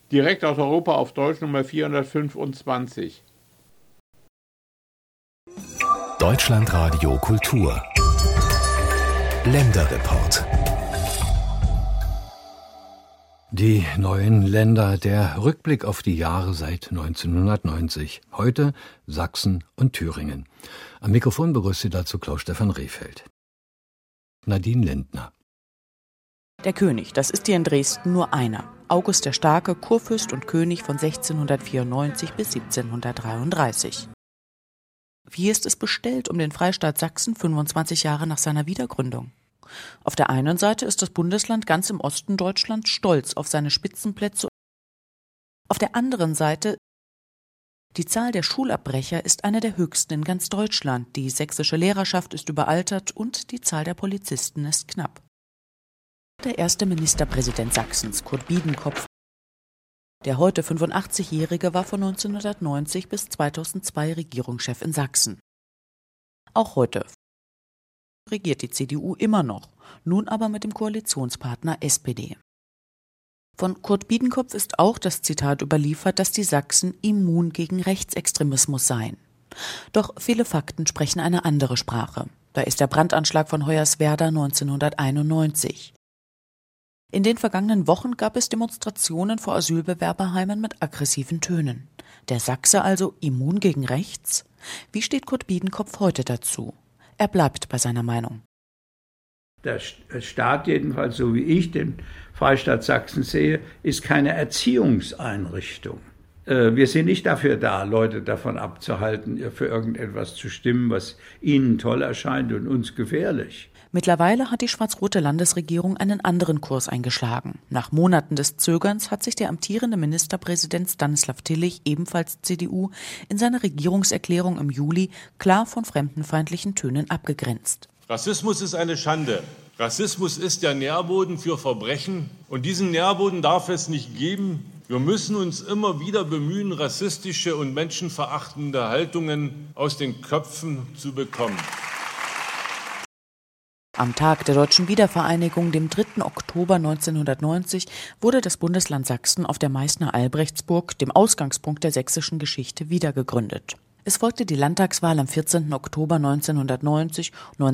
Direkt aus Europa auf Deutsch Nummer 425. Deutschlandradio Kultur Länderreport. Die neuen Länder, der Rückblick auf die Jahre seit 1990. Heute Sachsen und Thüringen. Am Mikrofon begrüßt Sie dazu Klaus-Stefan Rehfeld. Nadine Lindner. Der König, das ist hier in Dresden nur einer. August der Starke, Kurfürst und König von 1694 bis 1733. Wie ist es bestellt um den Freistaat Sachsen 25 Jahre nach seiner Wiedergründung? Auf der einen Seite ist das Bundesland ganz im Osten Deutschlands stolz auf seine Spitzenplätze. Auf der anderen Seite die Zahl der Schulabbrecher ist eine der höchsten in ganz Deutschland. Die sächsische Lehrerschaft ist überaltert und die Zahl der Polizisten ist knapp. Der erste Ministerpräsident Sachsens, Kurt Biedenkopf, der heute 85-Jährige, war von 1990 bis 2002 Regierungschef in Sachsen. Auch heute regiert die CDU immer noch, nun aber mit dem Koalitionspartner SPD. Von Kurt Biedenkopf ist auch das Zitat überliefert, dass die Sachsen immun gegen Rechtsextremismus seien. Doch viele Fakten sprechen eine andere Sprache. Da ist der Brandanschlag von Hoyerswerda 1991. In den vergangenen Wochen gab es Demonstrationen vor Asylbewerberheimen mit aggressiven Tönen. Der Sachse also immun gegen rechts? Wie steht Kurt Biedenkopf heute dazu? Er bleibt bei seiner Meinung. Der Staat, jedenfalls so wie ich den Freistaat Sachsen sehe, ist keine Erziehungseinrichtung. Wir sind nicht dafür da, Leute davon abzuhalten, für irgendetwas zu stimmen, was ihnen toll erscheint und uns gefährlich. Mittlerweile hat die schwarz-rote Landesregierung einen anderen Kurs eingeschlagen. Nach Monaten des Zögerns hat sich der amtierende Ministerpräsident Stanislav Tillich, ebenfalls CDU, in seiner Regierungserklärung im Juli klar von fremdenfeindlichen Tönen abgegrenzt. Rassismus ist eine Schande. Rassismus ist der Nährboden für Verbrechen. Und diesen Nährboden darf es nicht geben. Wir müssen uns immer wieder bemühen, rassistische und menschenverachtende Haltungen aus den Köpfen zu bekommen. Am Tag der deutschen Wiedervereinigung, dem 3. Oktober 1990, wurde das Bundesland Sachsen auf der Meißner Albrechtsburg, dem Ausgangspunkt der sächsischen Geschichte, wiedergegründet. Es folgte die Landtagswahl am 14. Oktober 1990,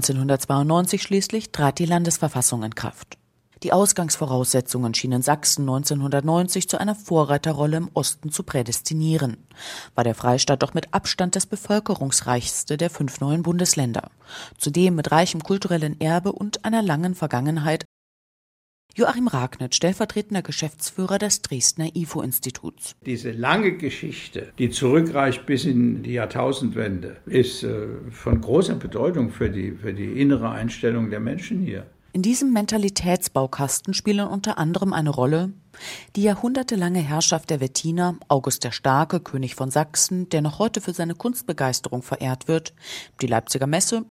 1992 schließlich trat die Landesverfassung in Kraft. Die Ausgangsvoraussetzungen schienen Sachsen 1990 zu einer Vorreiterrolle im Osten zu prädestinieren. War der Freistaat doch mit Abstand das bevölkerungsreichste der 5 neuen Bundesländer. Zudem mit reichem kulturellen Erbe und einer langen Vergangenheit. Joachim Ragnitz, stellvertretender Geschäftsführer des Dresdner IFO-Instituts. Diese lange Geschichte, die zurückreicht bis in die Jahrtausendwende, ist von großer Bedeutung für die innere Einstellung der Menschen hier. In diesem Mentalitätsbaukasten spielen unter anderem eine Rolle die jahrhundertelange Herrschaft der Wettiner, August der Starke, König von Sachsen, der noch heute für seine Kunstbegeisterung verehrt wird, die Leipziger Messe,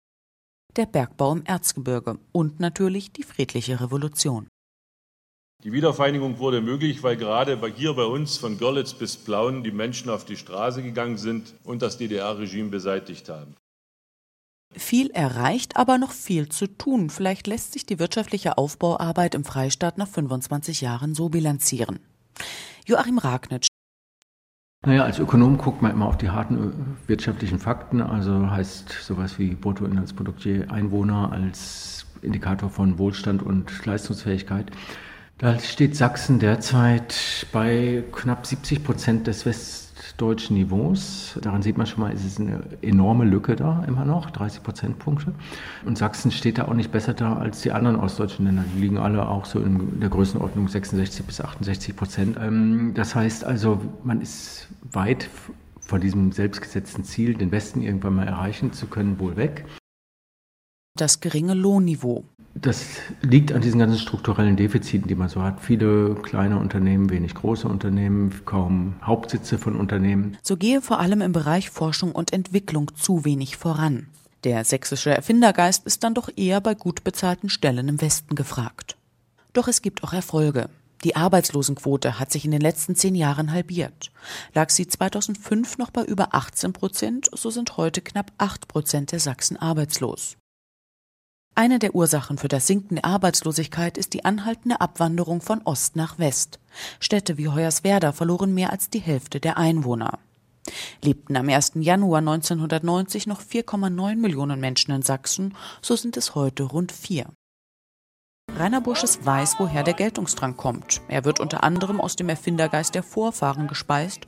der Bergbau im Erzgebirge und natürlich die friedliche Revolution. Die Wiedervereinigung wurde möglich, weil gerade hier bei uns von Görlitz bis Plauen die Menschen auf die Straße gegangen sind und das DDR-Regime beseitigt haben. Viel erreicht, aber noch viel zu tun. Vielleicht lässt sich die wirtschaftliche Aufbauarbeit im Freistaat nach 25 Jahren so bilanzieren. Joachim Ragnitz. Als Ökonom guckt man immer auf die harten wirtschaftlichen Fakten, also heißt sowas wie Bruttoinlandsprodukt je Einwohner als Indikator von Wohlstand und Leistungsfähigkeit. Da steht Sachsen derzeit bei knapp 70% des westdeutschen Niveaus. Daran sieht man schon mal, es ist eine enorme Lücke da immer noch, 30 Prozentpunkte. Und Sachsen steht da auch nicht besser da als die anderen ostdeutschen Länder. Die liegen alle auch so in der Größenordnung 66 bis 68%. Das heißt also, man ist weit von diesem selbstgesetzten Ziel, den Westen irgendwann mal erreichen zu können, wohl weg. Das geringe Lohnniveau. Das liegt an diesen ganzen strukturellen Defiziten, die man so hat. Viele kleine Unternehmen, wenig große Unternehmen, kaum Hauptsitze von Unternehmen. So gehe vor allem im Bereich Forschung und Entwicklung zu wenig voran. Der sächsische Erfindergeist ist dann doch eher bei gut bezahlten Stellen im Westen gefragt. Doch es gibt auch Erfolge. Die Arbeitslosenquote hat sich in den letzten 10 Jahren halbiert. Lag sie 2005 noch bei über 18%, so sind heute knapp 8% der Sachsen arbeitslos. Eine der Ursachen für das Sinken der Arbeitslosigkeit ist die anhaltende Abwanderung von Ost nach West. Städte wie Hoyerswerda verloren mehr als die Hälfte der Einwohner. Lebten am 1. Januar 1990 noch 4,9 Millionen Menschen in Sachsen, so sind es heute rund 4. Rainer Bursches weiß, woher der Geltungsdrang kommt. Er wird unter anderem aus dem Erfindergeist der Vorfahren gespeist.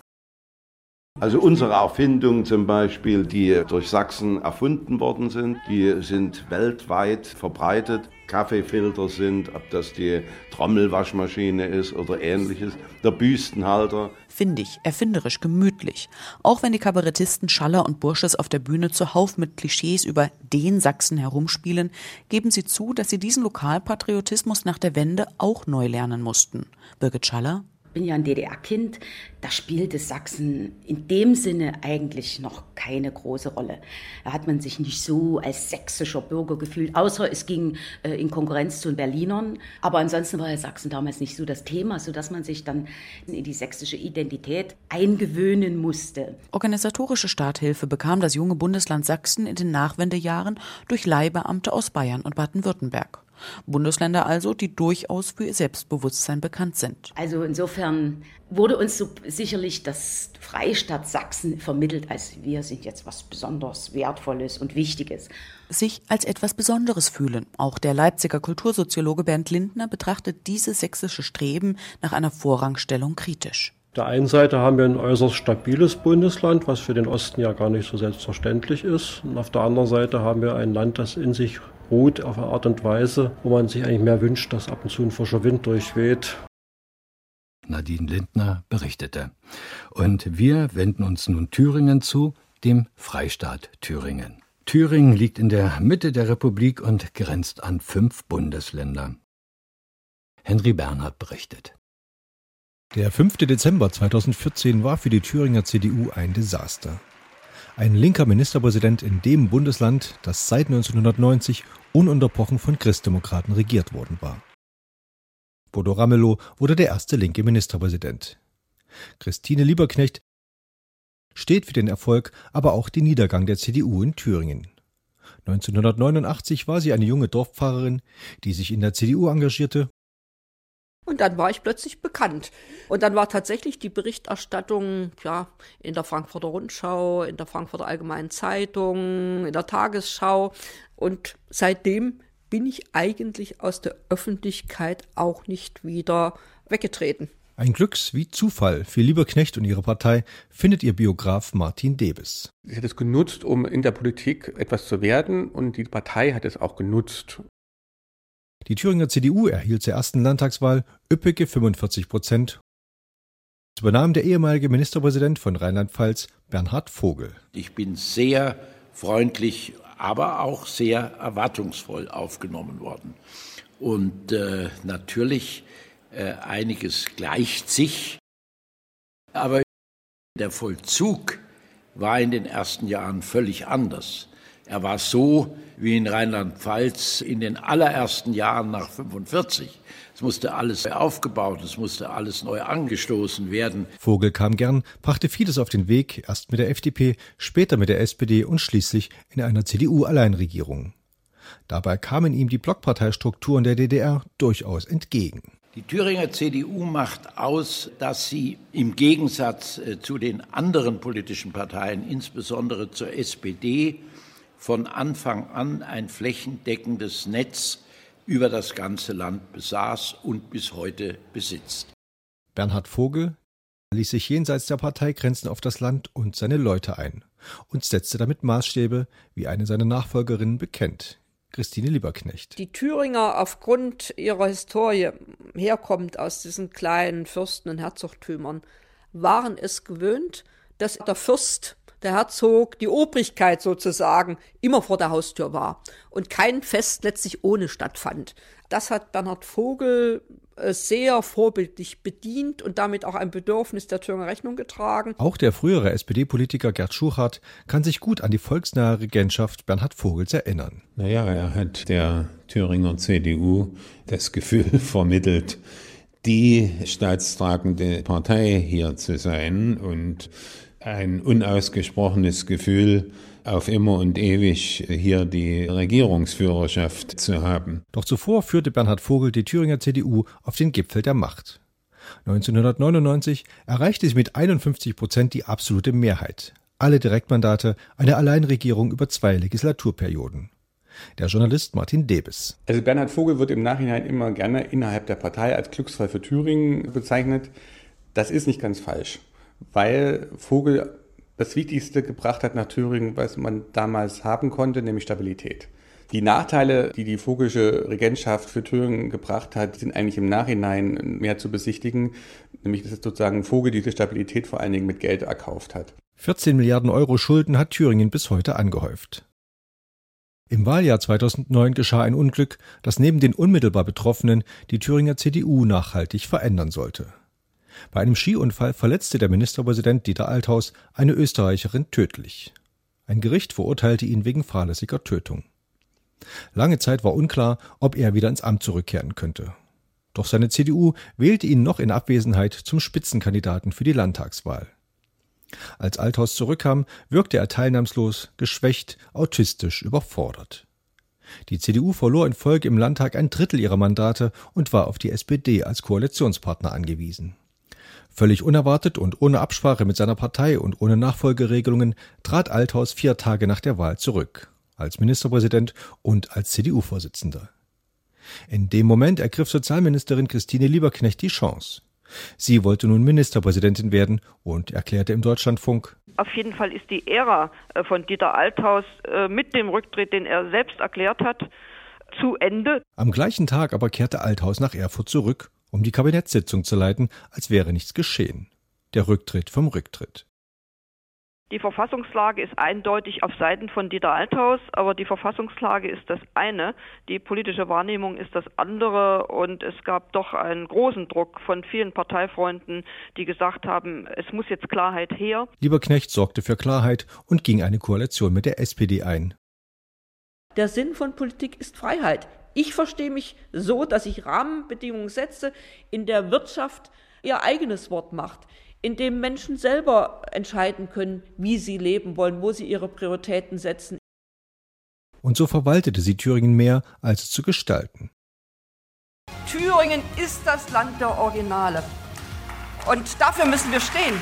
Also unsere Erfindungen zum Beispiel, die durch Sachsen erfunden worden sind, die sind weltweit verbreitet. Kaffeefilter sind, ob das die Trommelwaschmaschine ist oder ähnliches, der Büstenhalter. Findig, erfinderisch, gemütlich. Auch wenn die Kabarettisten Schaller und Bursches auf der Bühne zuhauf mit Klischees über den Sachsen herumspielen, geben sie zu, dass sie diesen Lokalpatriotismus nach der Wende auch neu lernen mussten. Birgit Schaller: Ich bin ja ein DDR-Kind, da spielte Sachsen in dem Sinne eigentlich noch keine große Rolle. Da hat man sich nicht so als sächsischer Bürger gefühlt, außer es ging in Konkurrenz zu den Berlinern. Aber ansonsten war ja Sachsen damals nicht so das Thema, sodass man sich dann in die sächsische Identität eingewöhnen musste. Organisatorische Starthilfe bekam das junge Bundesland Sachsen in den Nachwendejahren durch Leihbeamte aus Bayern und Baden-Württemberg. Bundesländer also, die durchaus für ihr Selbstbewusstsein bekannt sind. Also insofern wurde uns so sicherlich das Freistaat Sachsen vermittelt, als wir sind jetzt was besonders Wertvolles und Wichtiges. Sich als etwas Besonderes fühlen. Auch der Leipziger Kultursoziologe Bernd Lindner betrachtet dieses sächsische Streben nach einer Vorrangstellung kritisch. Auf der einen Seite haben wir ein äußerst stabiles Bundesland, was für den Osten ja gar nicht so selbstverständlich ist. Und auf der anderen Seite haben wir ein Land, das in sich ruht auf eine Art und Weise, wo man sich eigentlich mehr wünscht, dass ab und zu ein frischer Wind durchweht. Nadine Lindner berichtete. Und wir wenden uns nun Thüringen zu, dem Freistaat Thüringen. Thüringen liegt in der Mitte der Republik und grenzt an 5 Bundesländer. Henry Bernhard berichtet. Der 5. Dezember 2014 war für die Thüringer CDU ein Desaster. Ein linker Ministerpräsident in dem Bundesland, das seit 1990 ununterbrochen von Christdemokraten regiert worden war. Bodo Ramelow wurde der erste linke Ministerpräsident. Christine Lieberknecht steht für den Erfolg, aber auch den Niedergang der CDU in Thüringen. 1989 war sie eine junge Dorfpfarrerin, die sich in der CDU engagierte. Und dann war ich plötzlich bekannt. Und dann war tatsächlich die Berichterstattung in der Frankfurter Rundschau, in der Frankfurter Allgemeinen Zeitung, in der Tagesschau. Und seitdem bin ich eigentlich aus der Öffentlichkeit auch nicht wieder weggetreten. Ein Glücks- wie Zufall für Lieberknecht und ihre Partei findet ihr Biograf Martin Debes. Sie hat es genutzt, um in der Politik etwas zu werden, und die Partei hat es auch genutzt. Die Thüringer CDU erhielt zur ersten Landtagswahl üppige 45%. Es übernahm der ehemalige Ministerpräsident von Rheinland-Pfalz, Bernhard Vogel. Ich bin sehr freundlich, aber auch sehr erwartungsvoll aufgenommen worden. Und natürlich einiges gleicht sich, aber der Vollzug war in den ersten Jahren völlig anders. Er war so wie in Rheinland-Pfalz in den allerersten Jahren nach 1945. Es musste alles aufgebaut, es musste alles neu angestoßen werden. Vogel kam gern, brachte vieles auf den Weg, erst mit der FDP, später mit der SPD und schließlich in einer CDU-Alleinregierung. Dabei kamen ihm die Blockparteistrukturen der DDR durchaus entgegen. Die Thüringer CDU macht aus, dass sie im Gegensatz zu den anderen politischen Parteien, insbesondere zur SPD, von Anfang an ein flächendeckendes Netz über das ganze Land besaß und bis heute besitzt. Bernhard Vogel ließ sich jenseits der Parteigrenzen auf das Land und seine Leute ein und setzte damit Maßstäbe, wie eine seiner Nachfolgerinnen bekennt, Christine Lieberknecht. Die Thüringer, aufgrund ihrer Historie, herkommend aus diesen kleinen Fürsten- und Herzogtümern, waren es gewöhnt, dass der Fürst, der Herzog, die Obrigkeit sozusagen immer vor der Haustür war und kein Fest letztlich ohne stattfand. Das hat Bernhard Vogel sehr vorbildlich bedient und damit auch ein Bedürfnis der Thüringer Rechnung getragen. Auch der frühere SPD-Politiker Gerd Schuchardt kann sich gut an die volksnahe Regentschaft Bernhard Vogels erinnern. Er hat der Thüringer CDU das Gefühl vermittelt, die staatstragende Partei hier zu sein, und ein unausgesprochenes Gefühl auf immer und ewig hier die Regierungsführerschaft zu haben. Doch zuvor führte Bernhard Vogel die Thüringer CDU auf den Gipfel der Macht. 1999 erreichte sie mit 51% die absolute Mehrheit. Alle Direktmandate, eine Alleinregierung über 2 Legislaturperioden. Der Journalist Martin Debes. Also Bernhard Vogel wird im Nachhinein immer gerne innerhalb der Partei als Glücksfall für Thüringen bezeichnet. Das ist nicht ganz falsch, weil Vogel das Wichtigste gebracht hat nach Thüringen, was man damals haben konnte, nämlich Stabilität. Die Nachteile, die die Vogelsche Regentschaft für Thüringen gebracht hat, sind eigentlich im Nachhinein mehr zu besichtigen, nämlich dass sozusagen Vogel diese Stabilität vor allen Dingen mit Geld erkauft hat. 14 Milliarden Euro Schulden hat Thüringen bis heute angehäuft. Im Wahljahr 2009 geschah ein Unglück, das neben den unmittelbar Betroffenen die Thüringer CDU nachhaltig verändern sollte. Bei einem Skiunfall verletzte der Ministerpräsident Dieter Althaus eine Österreicherin tödlich. Ein Gericht verurteilte ihn wegen fahrlässiger Tötung. Lange Zeit war unklar, ob er wieder ins Amt zurückkehren könnte. Doch seine CDU wählte ihn noch in Abwesenheit zum Spitzenkandidaten für die Landtagswahl. Als Althaus zurückkam, wirkte er teilnahmslos, geschwächt, autistisch, überfordert. Die CDU verlor in Folge im Landtag 1/3 ihrer Mandate und war auf die SPD als Koalitionspartner angewiesen. Völlig unerwartet und ohne Absprache mit seiner Partei und ohne Nachfolgeregelungen trat Althaus 4 Tage nach der Wahl zurück, als Ministerpräsident und als CDU-Vorsitzender. In dem Moment ergriff Sozialministerin Christine Lieberknecht die Chance. Sie wollte nun Ministerpräsidentin werden und erklärte im Deutschlandfunk: Auf jeden Fall ist die Ära von Dieter Althaus mit dem Rücktritt, den er selbst erklärt hat, zu Ende. Am gleichen Tag aber kehrte Althaus nach Erfurt zurück, um die Kabinettssitzung zu leiten, als wäre nichts geschehen. Der Rücktritt vom Rücktritt. Die Verfassungslage ist eindeutig auf Seiten von Dieter Althaus, aber die Verfassungslage ist das eine, die politische Wahrnehmung ist das andere und es gab doch einen großen Druck von vielen Parteifreunden, die gesagt haben, es muss jetzt Klarheit her. Lieberknecht sorgte für Klarheit und ging eine Koalition mit der SPD ein. Der Sinn von Politik ist Freiheit. Ich verstehe mich so, dass ich Rahmenbedingungen setze, in der Wirtschaft ihr eigenes Wort macht, in dem Menschen selber entscheiden können, wie sie leben wollen, wo sie ihre Prioritäten setzen. Und so verwaltete sie Thüringen mehr, als es zu gestalten. Thüringen ist das Land der Originale. Und dafür müssen wir stehen.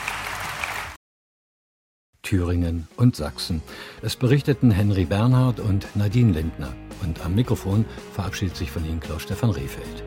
Thüringen und Sachsen. Es berichteten Henry Bernhard und Nadine Lindner. Und am Mikrofon verabschiedet sich von Ihnen Klaus-Stefan Rehfeld.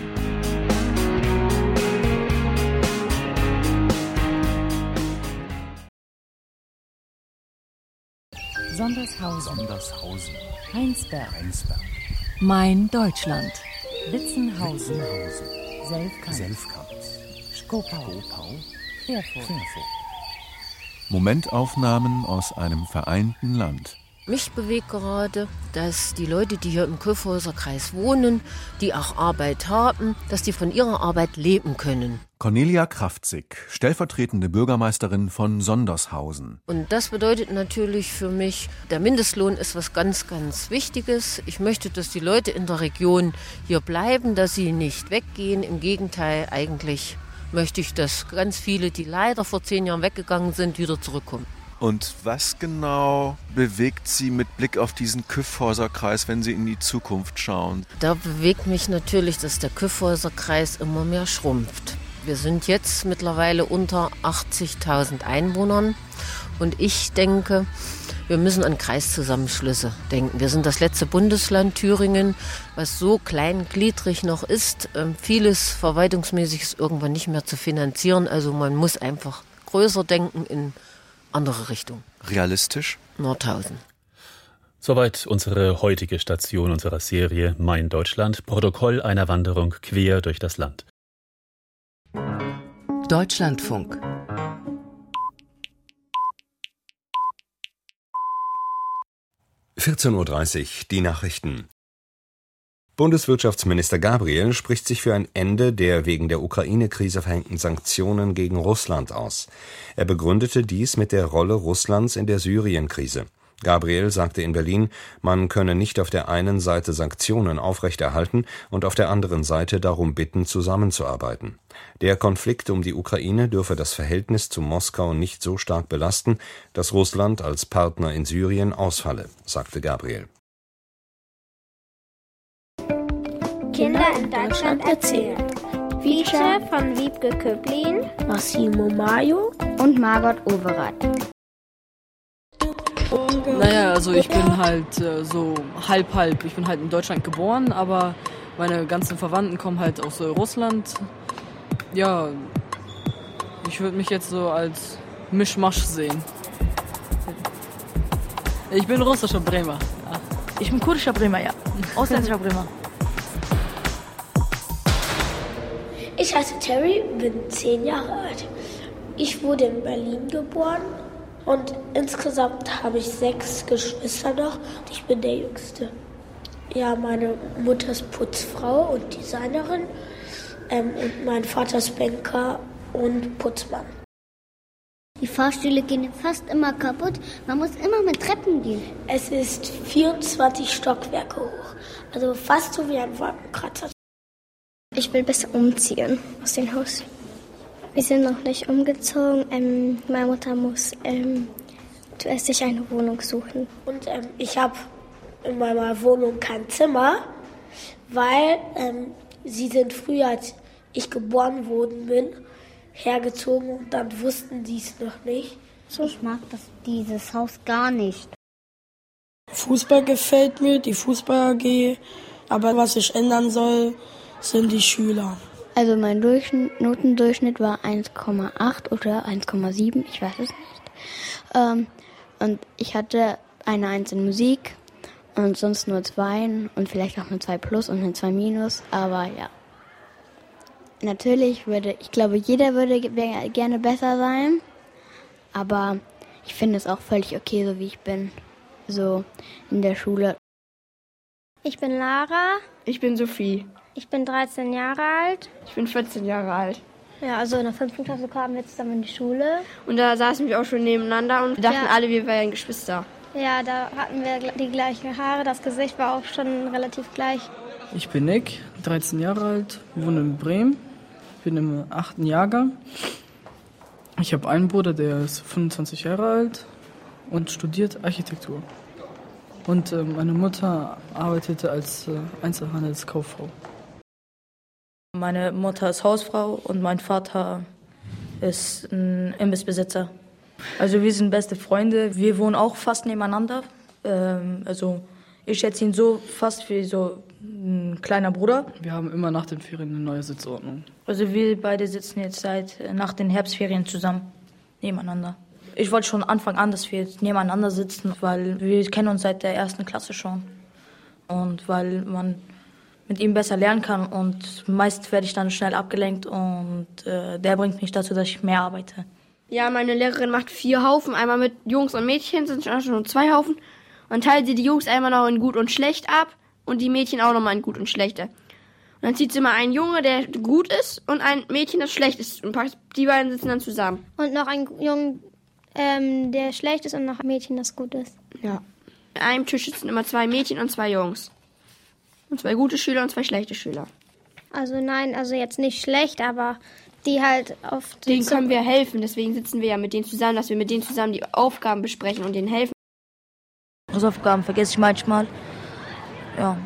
Sondershausen. Heinsberg. Mein Deutschland. Witzenhausen. Selfkant. Schkopau. Querfurt. Momentaufnahmen aus einem vereinten Land. Mich bewegt gerade, dass die Leute, die hier im Kyffhäuser-Kreis wohnen, die auch Arbeit haben, dass die von ihrer Arbeit leben können. Cornelia Kraftzig, stellvertretende Bürgermeisterin von Sondershausen. Und das bedeutet natürlich für mich, der Mindestlohn ist was ganz, ganz Wichtiges. Ich möchte, dass die Leute in der Region hier bleiben, dass sie nicht weggehen. Im Gegenteil, eigentlich möchte ich, dass ganz viele, die leider vor 10 Jahren weggegangen sind, wieder zurückkommen. Und was genau bewegt Sie mit Blick auf diesen Kyffhäuser-Kreis, wenn Sie in die Zukunft schauen? Da bewegt mich natürlich, dass der Kyffhäuser-Kreis immer mehr schrumpft. Wir sind jetzt mittlerweile unter 80.000 Einwohnern und ich denke, wir müssen an Kreiszusammenschlüsse denken. Wir sind das letzte Bundesland Thüringen, was so kleingliedrig noch ist. Vieles verwaltungsmäßig ist irgendwann nicht mehr zu finanzieren, also man muss einfach größer denken in andere Richtung. Realistisch? Nordhausen. Soweit unsere heutige Station unserer Serie Mein Deutschland, Protokoll einer Wanderung quer durch das Land. Deutschlandfunk. (14:30 Uhr) die Nachrichten. Bundeswirtschaftsminister Gabriel spricht sich für ein Ende der wegen der Ukraine-Krise verhängten Sanktionen gegen Russland aus. Er begründete dies mit der Rolle Russlands in der Syrien-Krise. Gabriel sagte in Berlin, man könne nicht auf der einen Seite Sanktionen aufrechterhalten und auf der anderen Seite darum bitten, zusammenzuarbeiten. Der Konflikt um die Ukraine dürfe das Verhältnis zu Moskau nicht so stark belasten, dass Russland als Partner in Syrien ausfalle, sagte Gabriel. Kinder in Deutschland erzählen. Feature von Wiebke Köblin, Massimo Maio und Margot Overath. Naja, also ich bin halt so halb. Ich bin halt in Deutschland geboren, aber meine ganzen Verwandten kommen halt aus Russland. Ja, ich würde mich jetzt so als Mischmasch sehen. Ich bin russischer Bremer. Ja. Ich bin kurdischer Bremer, ja. Ausländischer Bremer. Ich heiße Terry, bin 10 Jahre alt. Ich wurde in Berlin geboren und insgesamt habe ich 6 Geschwister noch und ich bin der Jüngste. Ja, meine Mutter ist Putzfrau und Designerin und mein Vater ist Banker und Putzmann. Die Fahrstühle gehen fast immer kaputt. Man muss immer mit Treppen gehen. Es ist 24 Stockwerke hoch, also fast so wie ein Wolkenkratzer. Ich will besser umziehen aus dem Haus. Wir sind noch nicht umgezogen. Meine Mutter muss zuerst sich eine Wohnung suchen. Und ich habe in meiner Wohnung kein Zimmer, weil sie sind früher, als ich geboren worden bin, hergezogen und dann wussten die es noch nicht. Ich mag dieses Haus gar nicht. Fußball gefällt mir, die Fußball AG, aber was ich ändern soll, sind die Schüler. Also mein Notendurchschnitt war 1,8 oder 1,7, ich weiß es nicht. Und ich hatte eine 1 in Musik und sonst nur 2 und vielleicht auch eine 2 plus und eine 2 minus, aber ja. Natürlich ich glaube, jeder würde gerne besser sein, aber ich finde es auch völlig okay, so wie ich bin, so in der Schule. Ich bin Lara. Ich bin Sophie. Ich bin 13 Jahre alt. Ich bin 14 Jahre alt. Ja, also in der 5. Klasse kamen wir zusammen in die Schule. Und da saßen wir auch schon nebeneinander und dachten alle, wir wären Geschwister. Ja, da hatten wir die gleichen Haare, das Gesicht war auch schon relativ gleich. Ich bin Nick, 13 Jahre alt, wohne in Bremen, bin im 8. Jahrgang. Ich habe einen Bruder, der ist 25 Jahre alt und studiert Architektur. Und meine Mutter arbeitete als Einzelhandelskauffrau. Meine Mutter ist Hausfrau und mein Vater ist ein Imbissbesitzer. Also wir sind beste Freunde. Wir wohnen auch fast nebeneinander. Also ich schätze ihn so fast wie so ein kleiner Bruder. Wir haben immer nach den Ferien eine neue Sitzordnung. Also wir beide sitzen jetzt nach den Herbstferien zusammen nebeneinander. Ich wollte schon Anfang an, dass wir jetzt nebeneinander sitzen, weil wir kennen uns seit der 1. Klasse schon. Und weil man mit ihm besser lernen kann und meist werde ich dann schnell abgelenkt und der bringt mich dazu, dass ich mehr arbeite. Ja, meine Lehrerin macht 4 Haufen, einmal mit Jungs und Mädchen, sind schon nur 2 Haufen. Und teilt sie die Jungs einmal noch in gut und schlecht ab und die Mädchen auch nochmal in gut und schlechte. Und dann zieht sie immer einen Junge, der gut ist und ein Mädchen, das schlecht ist. Und die beiden sitzen dann zusammen. Und noch einen Jungen, der schlecht ist und noch ein Mädchen, das gut ist. Ja. An einem Tisch sitzen immer 2 Mädchen und 2 Jungs. Und 2 gute Schüler und 2 schlechte Schüler. Also nein, also jetzt nicht schlecht, aber die halt oft... Denen können wir helfen, deswegen sitzen wir ja mit denen zusammen, dass wir mit denen zusammen die Aufgaben besprechen und denen helfen. Hausaufgaben vergesse ich manchmal. Ja.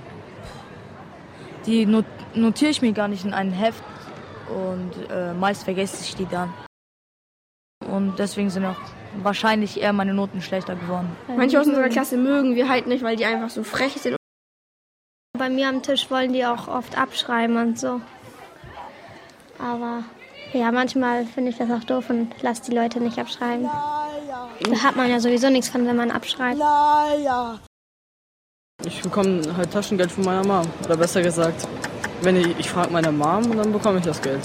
Die notiere ich mir gar nicht in ein Heft und meist vergesse ich die dann. Und deswegen sind auch wahrscheinlich eher meine Noten schlechter geworden. Manche aus unserer Klasse mögen wir halt nicht, weil die einfach so frech sind. Bei mir am Tisch wollen die auch oft abschreiben und so. Aber ja, manchmal finde ich das auch doof und lasse die Leute nicht abschreiben. Da hat man ja sowieso nichts von, wenn man abschreibt. Ich bekomme halt Taschengeld von meiner Mom. Oder besser gesagt, wenn ich frage meine Mom, dann bekomme ich das Geld.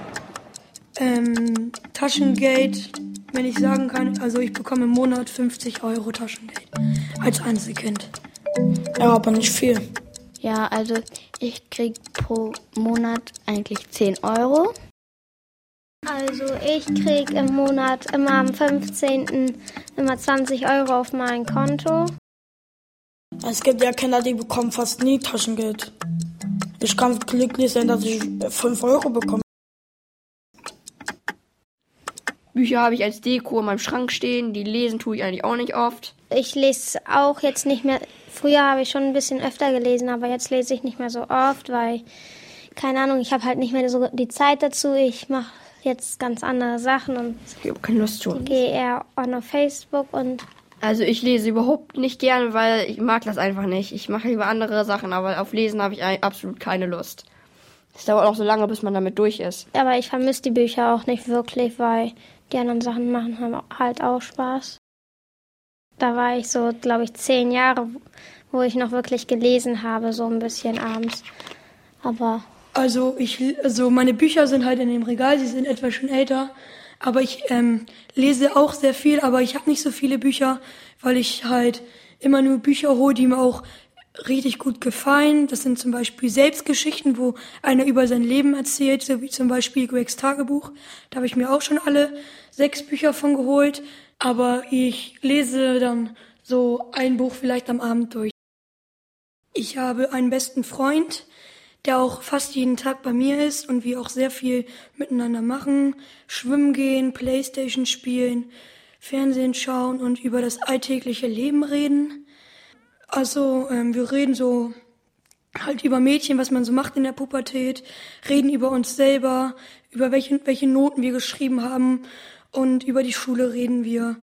Taschengeld, wenn ich sagen kann, also ich bekomme im Monat 50 € Taschengeld als Einzelkind. Ja, aber nicht viel. Ja, also ich kriege pro Monat eigentlich 10 €. Also ich kriege im Monat immer am 15. immer 20 € auf mein Konto. Es gibt ja Kinder, die bekommen fast nie Taschengeld. Ich kann glücklich sein, dass ich 5 € bekomme. Bücher habe ich als Deko in meinem Schrank stehen, die lesen tue ich eigentlich auch nicht oft. Ich lese auch jetzt nicht mehr, früher habe ich schon ein bisschen öfter gelesen, aber jetzt lese ich nicht mehr so oft, weil, keine Ahnung, ich habe halt nicht mehr so die Zeit dazu. Ich mache jetzt ganz andere Sachen und ich habe keine Lust schon. Gehe eher auf Facebook und... Also ich lese überhaupt nicht gerne, weil ich mag das einfach nicht. Ich mache lieber andere Sachen, aber auf Lesen habe ich absolut keine Lust. Es dauert auch so lange, bis man damit durch ist. Aber ich vermisse die Bücher auch nicht wirklich, weil die anderen Sachen machen halt auch Spaß. Da war ich so, glaube ich, 10 Jahre, wo ich noch wirklich gelesen habe, so ein bisschen abends. Aber... Also meine Bücher sind halt in dem Regal, sie sind etwas schon älter. Aber ich lese auch sehr viel, aber ich habe nicht so viele Bücher, weil ich halt immer nur Bücher hole, die mir auch richtig gut gefallen. Das sind zum Beispiel Selbstgeschichten, wo einer über sein Leben erzählt, so wie zum Beispiel Gregs Tagebuch. Da habe ich mir auch schon alle 6 Bücher von geholt. Aber ich lese dann so ein Buch vielleicht am Abend durch. Ich habe einen besten Freund, der auch fast jeden Tag bei mir ist und wir auch sehr viel miteinander machen. Schwimmen gehen, Playstation spielen, Fernsehen schauen und über das alltägliche Leben reden. Also wir reden so halt über Mädchen, was man so macht in der Pubertät, reden über uns selber, über welche Noten wir geschrieben haben und über die Schule reden wir.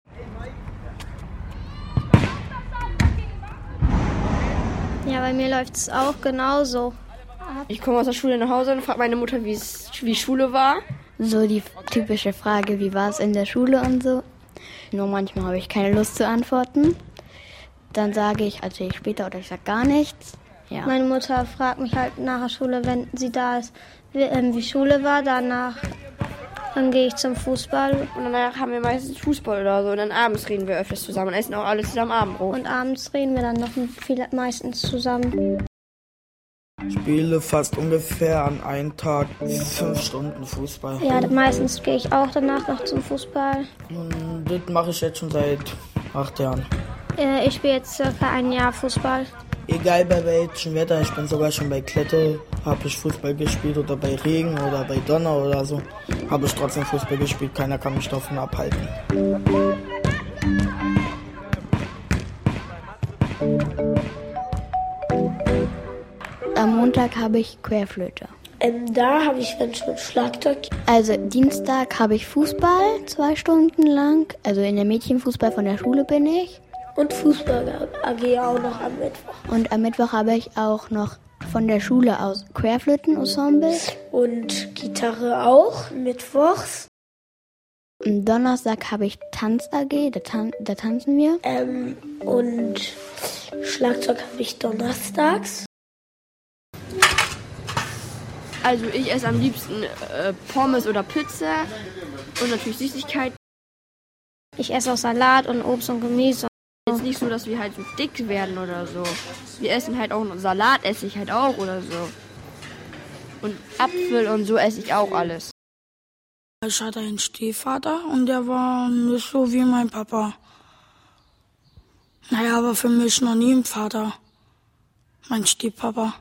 Ja, bei mir läuft es auch genauso. Ich komme aus der Schule nach Hause und frage meine Mutter, wie Schule war. So die typische Frage, wie war es in der Schule und so. Nur manchmal habe ich keine Lust zu antworten. Dann erzähle ich später oder ich sage gar nichts. Ja. Meine Mutter fragt mich halt nach der Schule, wenn sie da ist, wie Schule war. Dann gehe ich zum Fußball. Und danach haben wir meistens Fußball oder so. Und dann abends reden wir öfters zusammen und essen auch alle zusammen Abendbrot. Und abends reden wir dann noch meistens zusammen. Ich spiele fast ungefähr an einem Tag 5 Stunden Fußball. Ja, meistens gehe ich auch danach noch zum Fußball. Und das mache ich jetzt schon seit 8 Jahren. Ich spiele jetzt circa 1 Jahr Fußball. Egal bei welchem Wetter, ich bin sogar schon bei Klette, habe ich Fußball gespielt oder bei Regen oder bei Donner oder so, habe ich trotzdem Fußball gespielt, keiner kann mich davon abhalten. Am Montag habe ich Querflöte. Da habe ich dann schon Schlagzeug. Also Dienstag habe ich Fußball 2 Stunden lang. Also in der Mädchenfußball von der Schule bin ich. Und Fußball AG auch noch am Mittwoch. Und am Mittwoch habe ich auch noch von der Schule aus Querflötenensemble. Und Gitarre auch, mittwochs. Am Donnerstag habe ich Tanz AG, da tanzen wir. Und Schlagzeug habe ich donnerstags. Also ich esse am liebsten Pommes oder Pizza und natürlich Süßigkeiten. Ich esse auch Salat und Obst und Gemüse. Jetzt nicht so, dass wir halt so dick werden oder so. Wir essen halt auch Salat, esse ich halt auch oder so. Und Apfel und so esse ich auch alles. Ich hatte einen Stiefvater und der war nicht so wie mein Papa. Naja, aber für mich noch nie ein Vater. Mein Stiefpapa.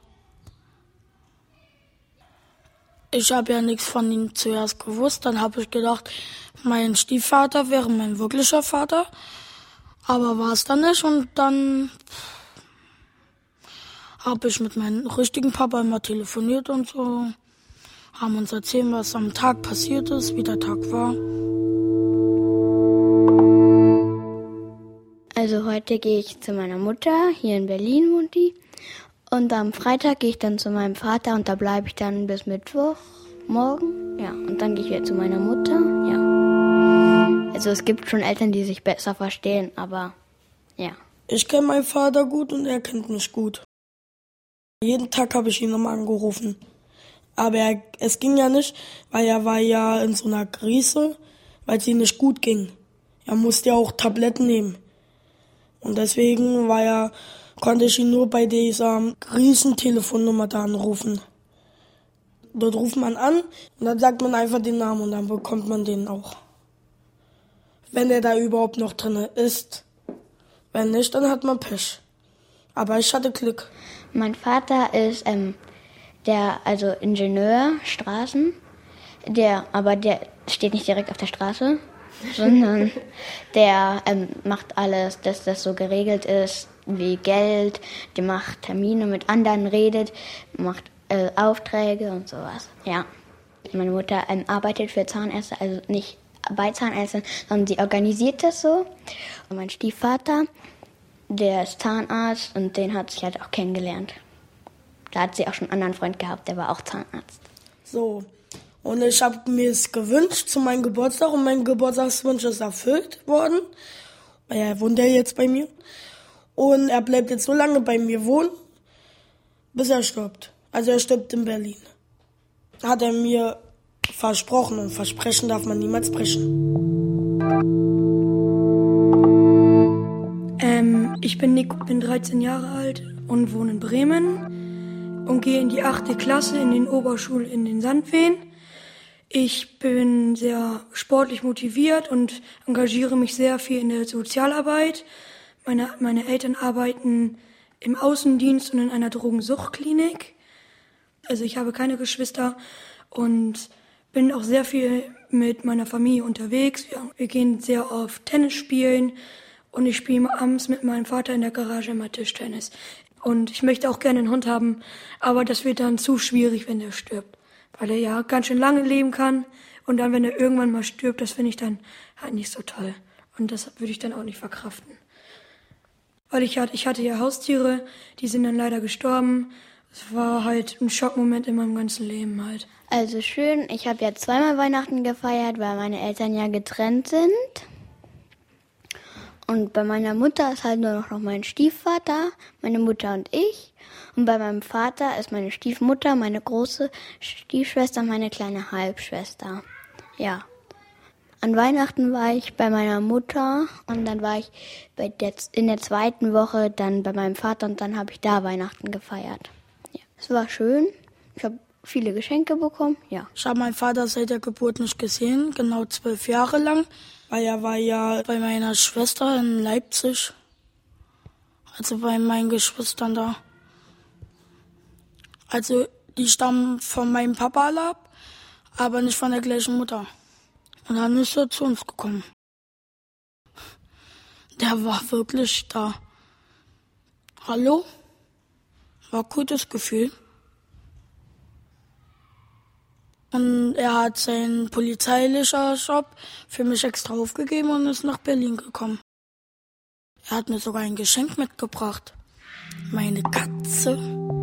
Ich habe ja nichts von ihm zuerst gewusst. Dann habe ich gedacht, mein Stiefvater wäre mein wirklicher Vater. Aber war es dann nicht. Und dann habe ich mit meinem richtigen Papa immer telefoniert und so. Haben uns erzählt, was am Tag passiert ist, wie der Tag war. Also heute gehe ich zu meiner Mutter. Hier in Berlin wohnt die. Und am Freitag gehe ich dann zu meinem Vater und da bleibe ich dann bis Mittwoch, morgen. Ja, und dann gehe ich wieder zu meiner Mutter. Ja. Also es gibt schon Eltern, die sich besser verstehen, aber ja. Ich kenne meinen Vater gut und er kennt mich gut. Jeden Tag habe ich ihn nochmal angerufen. Aber es ging ja nicht, weil er war ja in so einer Krise, weil es ihm nicht gut ging. Er musste ja auch Tabletten nehmen. Und deswegen konnte ich ihn nur bei dieser Krisentelefonnummer da anrufen. Dort ruft man an und dann sagt man einfach den Namen und dann bekommt man den auch. Wenn der da überhaupt noch drin ist. Wenn nicht, dann hat man Pech. Aber ich hatte Glück. Mein Vater ist der Ingenieur, Straßen. Der steht nicht direkt auf der Straße, sondern der macht alles, dass das so geregelt ist, wie Geld. Der macht Termine mit anderen, redet, macht Aufträge und sowas. Ja. Meine Mutter arbeitet für Zahnärzte, also nicht bei Zahnärzten, sondern sie organisiert das so. Und mein Stiefvater, der ist Zahnarzt und den hat sie halt auch kennengelernt. Da hat sie auch schon einen anderen Freund gehabt, der war auch Zahnarzt. So, und ich habe mir es gewünscht zu meinem Geburtstag und mein Geburtstagswunsch ist erfüllt worden. Er wohnt ja jetzt bei mir. Und er bleibt jetzt so lange bei mir wohnen, bis er stirbt. Also er stirbt in Berlin. Hat er mir versprochen und Versprechen darf man niemals brechen. Ich bin Nico, bin 13 Jahre alt und wohne in Bremen und gehe in die 8. Klasse in den Oberschul in den Sandwehen. Ich bin sehr sportlich motiviert und engagiere mich sehr viel in der Sozialarbeit. Meine Eltern arbeiten im Außendienst und in einer Drogensuchtklinik. Also ich habe keine Geschwister und bin auch sehr viel mit meiner Familie unterwegs. Wir gehen sehr oft Tennis spielen und ich spiele abends mit meinem Vater in der Garage immer Tischtennis. Und ich möchte auch gerne einen Hund haben, aber das wird dann zu schwierig, wenn der stirbt. Weil er ja ganz schön lange leben kann und dann, wenn er irgendwann mal stirbt, das finde ich dann halt nicht so toll. Und das würde ich dann auch nicht verkraften. Weil ich hatte ja Haustiere, die sind dann leider gestorben. Es war halt ein Schockmoment in meinem ganzen Leben halt. Also schön, ich habe ja zweimal Weihnachten gefeiert, weil meine Eltern ja getrennt sind. Und bei meiner Mutter ist halt nur noch mein Stiefvater, meine Mutter und ich. Und bei meinem Vater ist meine Stiefmutter, meine große Stiefschwester, meine kleine Halbschwester. Ja. An Weihnachten war ich bei meiner Mutter und dann war ich in der 2. Woche dann bei meinem Vater und dann habe ich da Weihnachten gefeiert. Ja. Es war schön. Ich habe viele Geschenke bekommen, ja. Ich habe meinen Vater seit der Geburt nicht gesehen, genau 12 Jahre lang. Weil er war ja bei meiner Schwester in Leipzig. Also bei meinen Geschwistern da. Also die stammen von meinem Papa alle ab, aber nicht von der gleichen Mutter. Und dann ist er zu uns gekommen. Der war wirklich da. Hallo? War ein gutes Gefühl. Und er hat seinen polizeilichen Job für mich extra aufgegeben und ist nach Berlin gekommen. Er hat mir sogar ein Geschenk mitgebracht. Meine Katze.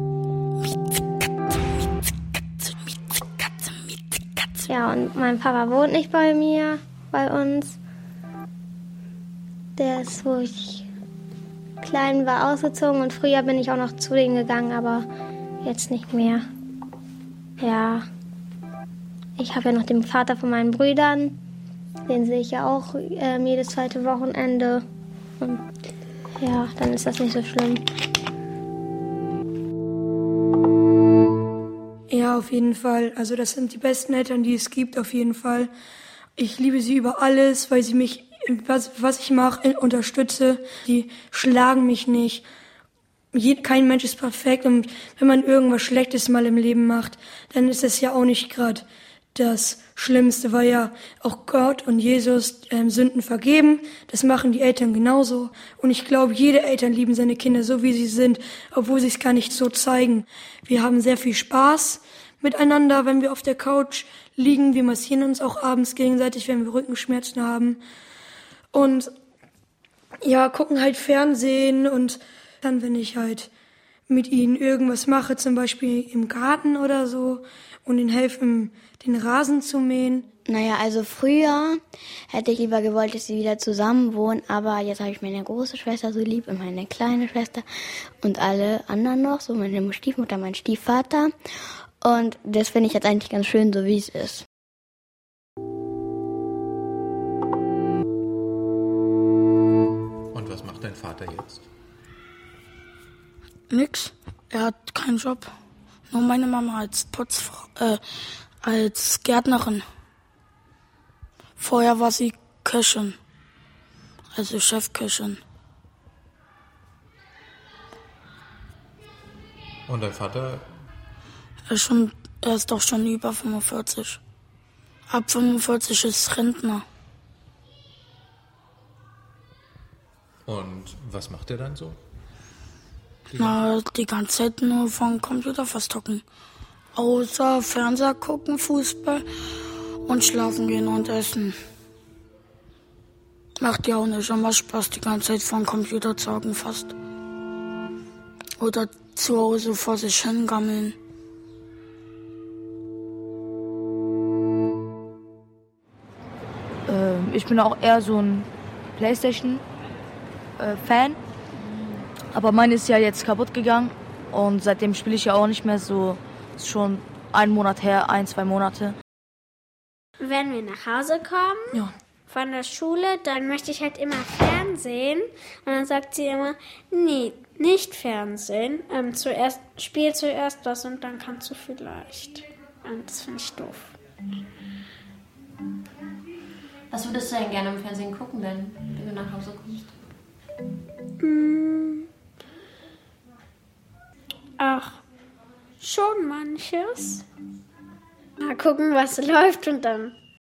Katze. Ja, und mein Papa wohnt nicht bei uns. Der ist, wo ich klein war, ausgezogen und früher bin ich auch noch zu denen gegangen, aber jetzt nicht mehr. Ja. Ich habe ja noch den Vater von meinen Brüdern. Den sehe ich ja auch jedes 2. Wochenende. Und ja, dann ist das nicht so schlimm. Ja, auf jeden Fall. Also das sind die besten Eltern, die es gibt, auf jeden Fall. Ich liebe sie über alles, weil sie mich, was ich mache, unterstütze. Die schlagen mich nicht. Kein Mensch ist perfekt. Und wenn man irgendwas Schlechtes mal im Leben macht, dann ist das ja auch nicht gerade das Schlimmste, weil ja auch Gott und Jesus Sünden vergeben. Das machen die Eltern genauso. Und ich glaube, jede Eltern lieben seine Kinder so, wie sie sind, obwohl sie es gar nicht so zeigen. Wir haben sehr viel Spaß miteinander, wenn wir auf der Couch liegen. Wir massieren uns auch abends gegenseitig, wenn wir Rückenschmerzen haben. Und ja, gucken halt Fernsehen und dann, wenn ich halt mit ihnen irgendwas mache, zum Beispiel im Garten oder so, und ihnen helfen, den Rasen zu mähen. Naja, also früher hätte ich lieber gewollt, dass sie wieder zusammen wohnen, aber jetzt habe ich meine große Schwester so lieb und meine kleine Schwester und alle anderen noch, so meine Stiefmutter, mein Stiefvater. Und das finde ich jetzt eigentlich ganz schön, so wie es ist. Und was macht dein Vater jetzt? Nix. Er hat keinen Job. Nur meine Mama als als Gärtnerin. Vorher war sie Köchin, also Chefköchin. Und dein Vater? Er ist doch schon über 45. Ab 45 ist Rentner. Und was macht er dann so? Die ganze Zeit nur vom Computer verstocken. Außer Fernseher gucken, Fußball und schlafen gehen und essen. Macht ja auch nicht immer Spaß, die ganze Zeit vom Computer zocken fast. Oder zu Hause vor sich hingammeln. Ich bin auch eher so ein PlayStation-Fan. Aber meine ist ja jetzt kaputt gegangen. Und seitdem spiele ich ja auch nicht mehr so. Ist schon 1 Monat her, 1-2 Monate. Wenn wir nach Hause kommen von der Schule, dann möchte ich halt immer Fernsehen. Und dann sagt sie immer, nee, nicht Fernsehen. Spiel zuerst was und dann kannst du vielleicht. Und das finde ich doof. Was würdest du denn gerne im Fernsehen gucken, wenn du nach Hause kommst? Ach, schon manches. Mal gucken, was läuft und dann.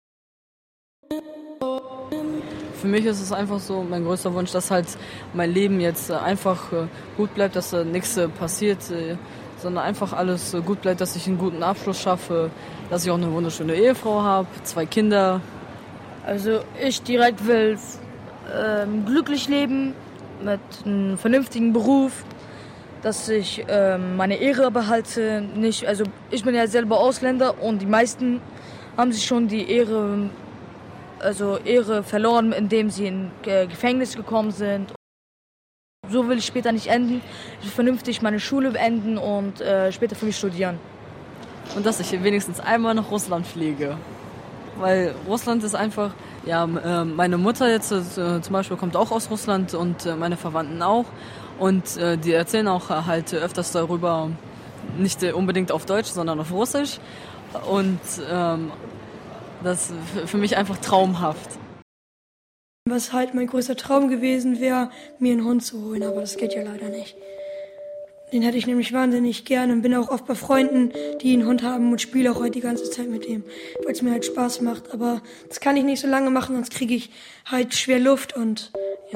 Für mich ist es einfach so mein größter Wunsch, dass halt mein Leben jetzt einfach gut bleibt, dass nichts passiert, sondern einfach alles gut bleibt, dass ich einen guten Abschluss schaffe, dass ich auch eine wunderschöne Ehefrau habe, 2 Kinder. Also ich direkt will glücklich leben, mit einem vernünftigen Beruf, dass ich meine Ehre behalte. Also ich bin ja selber Ausländer und die meisten haben sich schon die Ehre verloren, indem sie in Gefängnis gekommen sind. So will ich später nicht enden. Ich will vernünftig meine Schule beenden und später für mich studieren. Und dass ich wenigstens einmal nach Russland fliege. Weil Russland ist einfach, meine Mutter jetzt zum Beispiel kommt auch aus Russland und meine Verwandten auch. Und die erzählen auch halt öfters darüber, nicht unbedingt auf Deutsch, sondern auf Russisch. Und das ist für mich einfach traumhaft. Was halt mein größter Traum gewesen wäre, mir einen Hund zu holen, aber das geht ja leider nicht. Den hätte ich nämlich wahnsinnig gern und bin auch oft bei Freunden, die einen Hund haben und spiele auch heute die ganze Zeit mit dem, weil es mir halt Spaß macht. Aber das kann ich nicht so lange machen, sonst kriege ich halt schwer Luft und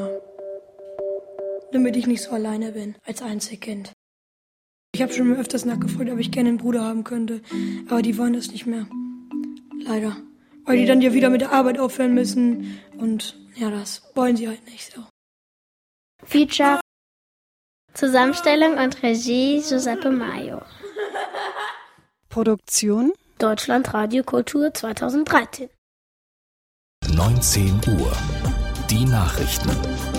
damit ich nicht so alleine bin als Einzelkind. Ich habe schon öfters nachgefragt, ob ich gerne einen Bruder haben könnte, aber die wollen das nicht mehr. Leider. Weil die dann ja wieder mit der Arbeit aufhören müssen und das wollen sie halt nicht so. Feature. Zusammenstellung und Regie Giuseppe Maio. Produktion Deutschlandradio Kultur 2013. 19 Uhr. Die Nachrichten.